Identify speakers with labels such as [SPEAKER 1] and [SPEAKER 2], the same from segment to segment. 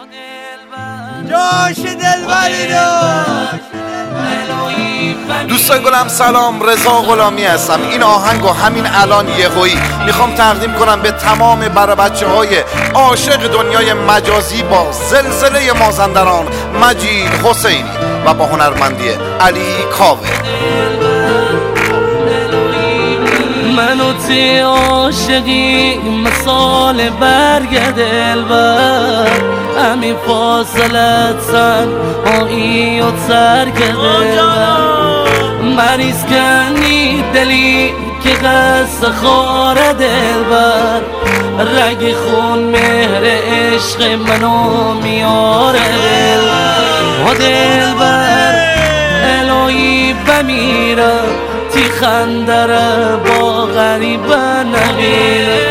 [SPEAKER 1] جاش دلبری داشت.
[SPEAKER 2] دوستان گلم سلام، رضا غلامی هستم. این آهنگ و همین الان یهویی میخوام تقدیم کنم به تمام بچه های عاشق دنیای مجازی با زلزله مازندران مجید حسینی و با هنرمندی علی کاوه.
[SPEAKER 3] من و تی عاشقی مثال برگ دلبر، همین فاصلت تنهایی و ترک دلبر. مریض کنی دلی که قصد خار دلبر، رگ خون مهر عشق منو میاره دلبر. دلبر الهی بمیرم تی خندره با غریبه نبیره.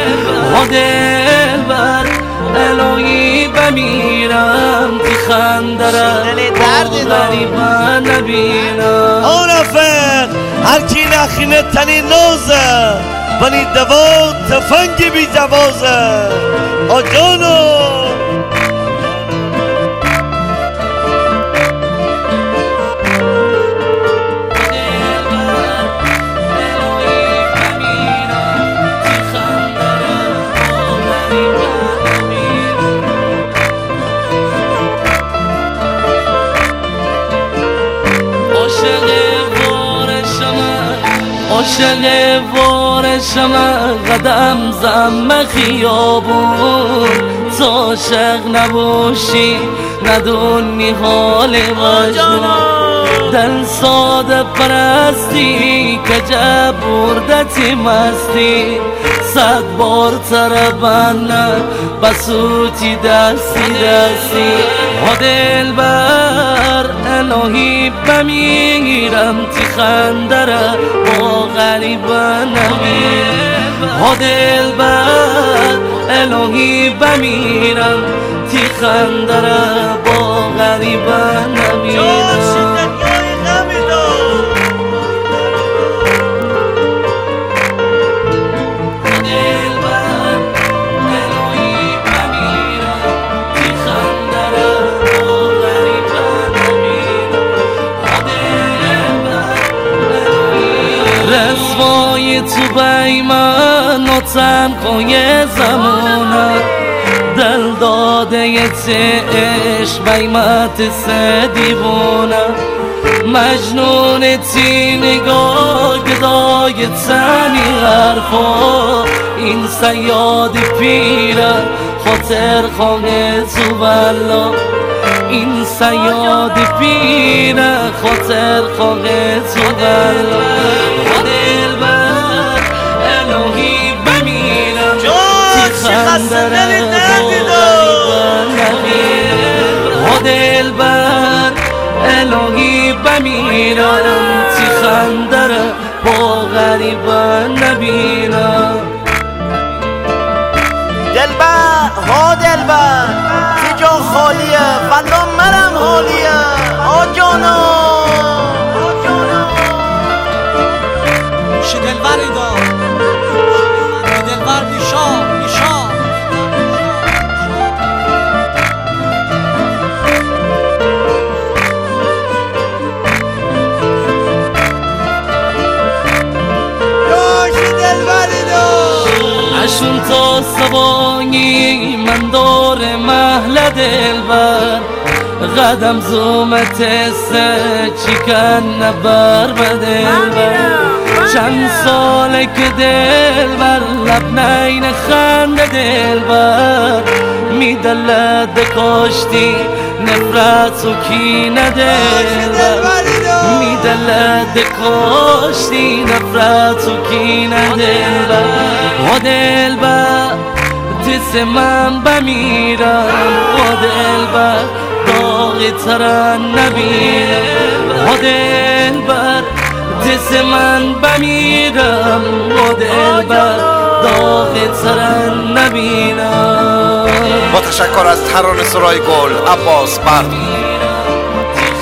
[SPEAKER 3] دلبر الهی بمیرم تی خندره با غریبه نبیره.
[SPEAKER 1] رفق هرکی نخینه تنی نوزه بنی دوا تفنگ بی دوازه آجانو.
[SPEAKER 3] عاشق وارشم قدم زم خیابون، تو عاشق نباشی ندونی حال مجنون. دل ساده پرستی که جب بردتی مستی، 100 بار تربنه بسوتی دستی دستی. دلبر الهی بمیرم تی خندره با غریبه نمیره. دلبر الهی بمیرم تی خندره با غریبه نمیره. رسوای تو بی من و تنهای زمونه، دل داده یه عشق بیمت سه دیوونه. مجنون تی نگاه گدای تنی حرفا، این سیاد پیره خاطر خانه تو بلا. این سیاد پیره خاطر خانه تو بلا. دلبر الهی بمیرم تی خندره با نمیره. دلبر الهی بمیرم تی خندره با غریبه نبینم.
[SPEAKER 1] دلبر دلبر تی جا خالیه والا منم حالیه آجانو.
[SPEAKER 4] ش دلبری دار دلبر نیشان نیشان.
[SPEAKER 3] اشون تا سبانی من دور محل دلبر، قدم زومت سه چیکن نبر به دلبر. چند ساله که دلبر لب نین خند دلبر، میدلد کاشتی نفرت و کینه دلبر. میدلد کاشتی نفرت و کینه دلبر. دلبر دست من بمیرم دلبر داغی ترن نبیرم. دلبر دست من بمیرم دلبر داغی ترن نبیرم.
[SPEAKER 2] با تشکر از ترانه سرای گل عباس برد.